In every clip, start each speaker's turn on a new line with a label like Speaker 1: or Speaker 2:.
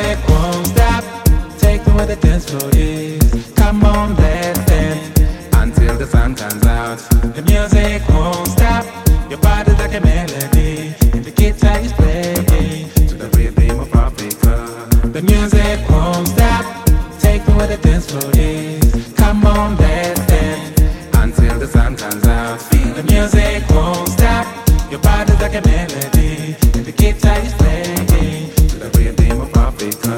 Speaker 1: music won't stop. Take me where the dance floor is. Come on, let's dance until the sun comes out. The music won't stop. Your body's like a melody, and the guitar is playing to the rhythm of Africa. The music won't stop. Take me where the dance floor is. Come on, let's dance until the sun comes out. The music won't stop. Your body's like a melody, and the guitar is playing to the rhythm of Africa.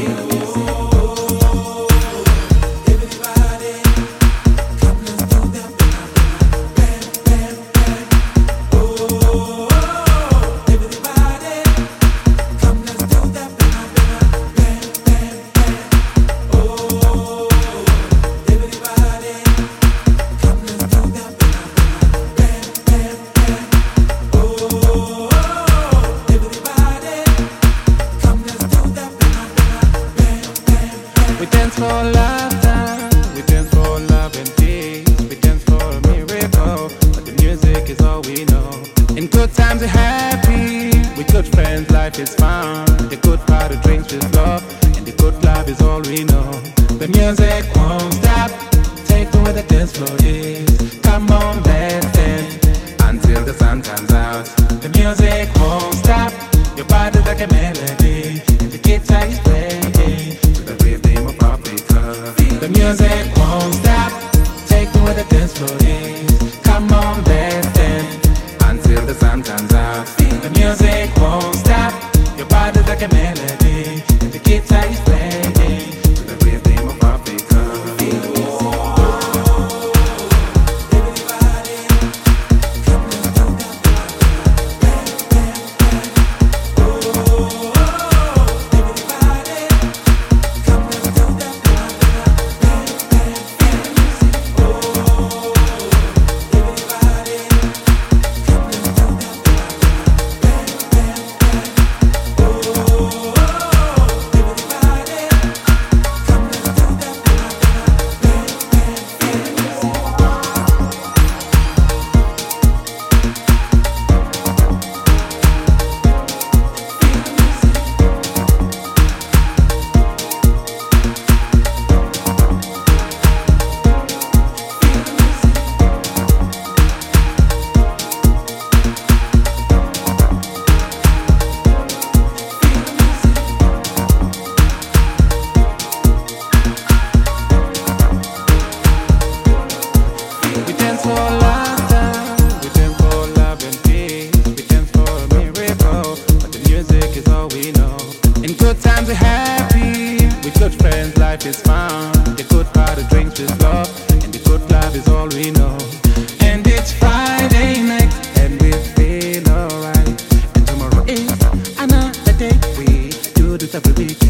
Speaker 1: We dance for laughter, we dance for love and peace, we dance for a miracle, but the music is all we know. In good times we're happy, with good friends life is fun. The good part of drinks is love, and the good love is all we know. The music won't stop, take me where the dance floor is. Come on, let's dance until the sun comes out. The music won't stop, your body's like a melody, and the guitar is playing to the rhythm of Africa. The music won't stop. Take me where the dance floor is. Come on, let's dance until the sun comes out. The music won't stop. Your body's like a melody, and the guitar is playing to the rhythm of Africa. In good times we're happy, with good friends life is fun. The good part of drinks is love, and the good love is all we know. And it's Friday night, and we feel alright. And tomorrow is another day. We do this every week.